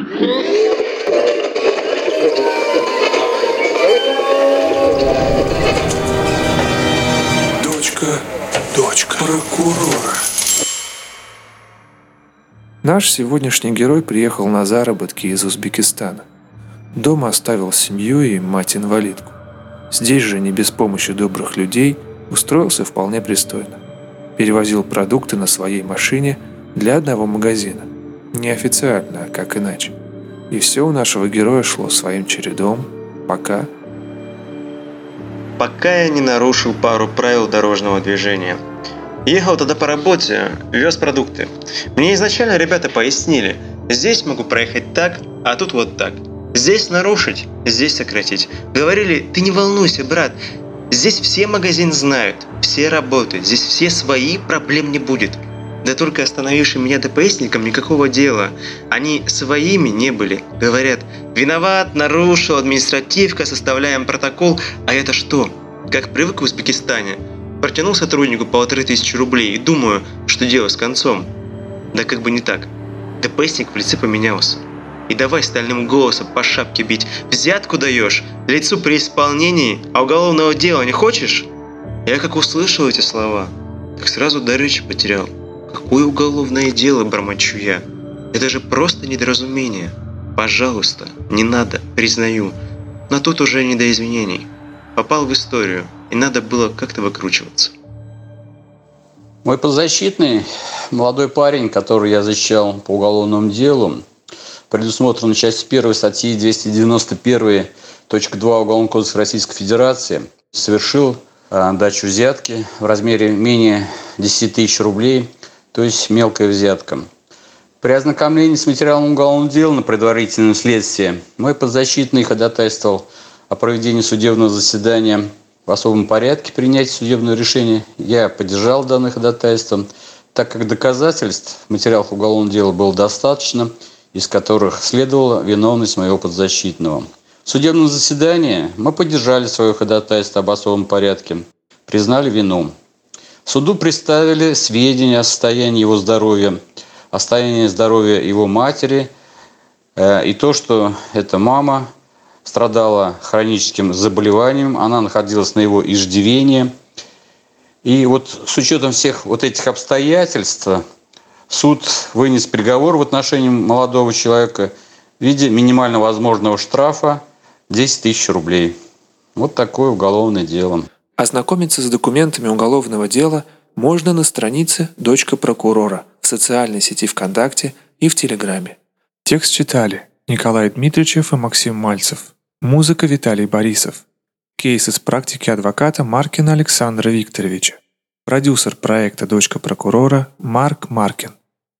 Дочка прокурора. Наш сегодняшний герой приехал на заработки из Узбекистана. Дома оставил семью и мать-инвалидку. Здесь же, не без помощи добрых людей, устроился вполне пристойно. Перевозил продукты на своей машине для одного магазина. Неофициально, а как иначе. И все у нашего героя шло своим чередом, пока я не нарушил пару правил дорожного движения. Ехал тогда по работе, вез продукты. Мне изначально ребята пояснили, здесь могу проехать так, а тут вот так. Здесь нарушить, здесь сократить. Говорили, ты не волнуйся, брат, здесь все магазин знают, все работают, здесь все свои, проблем не будет. Да только остановившим меня ДПСникам никакого дела. Они своими не были. Говорят, виноват, нарушил, административка, составляем протокол. А это что? Как привык в Узбекистане. Протянул сотруднику 1500 рублей и думаю, что дело с концом. Да как бы не так. ДПСник в лице поменялся. И давай стальным голосом по шапке бить. Взятку даешь, лицу при исполнении, а уголовного дела не хочешь? Я как услышал эти слова, так сразу до речи потерял. Какое уголовное дело, бормочу я? Это же просто недоразумение. Пожалуйста, не надо, признаю. Но тут уже не до извинений. Попал в историю, и надо было как-то выкручиваться. Мой подзащитный, молодой парень, который я защищал по уголовному делу, предусмотрено частью 1 статьи 291.2 Уголовного кодекса Российской Федерации, совершил дачу взятки в размере менее 10 тысяч рублей, то есть мелкая взятка. При ознакомлении с материалом уголовного дела на предварительном следствии мой подзащитный ходатайствовал о проведении судебного заседания в особом порядке принятия судебного решения. Я поддержал данное ходатайство, так как доказательств в материалах уголовного дела было достаточно, из которых следовала виновность моего подзащитного. В судебном заседании мы поддержали свое ходатайство об особом порядке, признали вину. Суду представили сведения о состоянии его здоровья, о состоянии здоровья его матери и то, что эта мама страдала хроническим заболеванием, она находилась на его иждивении. И вот с учетом всех вот этих обстоятельств суд вынес приговор в отношении молодого человека в виде минимально возможного штрафа 10 тысяч рублей. Вот такое уголовное дело. Ознакомиться с документами уголовного дела можно на странице «Дочка прокурора» в социальной сети ВКонтакте и в Телеграме. Текст читали Николай Дмитриевич и Максим Мальцев. Музыка Виталий Борисов. Кейс из практики адвоката Маркина Александра Викторовича. Продюсер проекта «Дочка прокурора» Марк Маркин.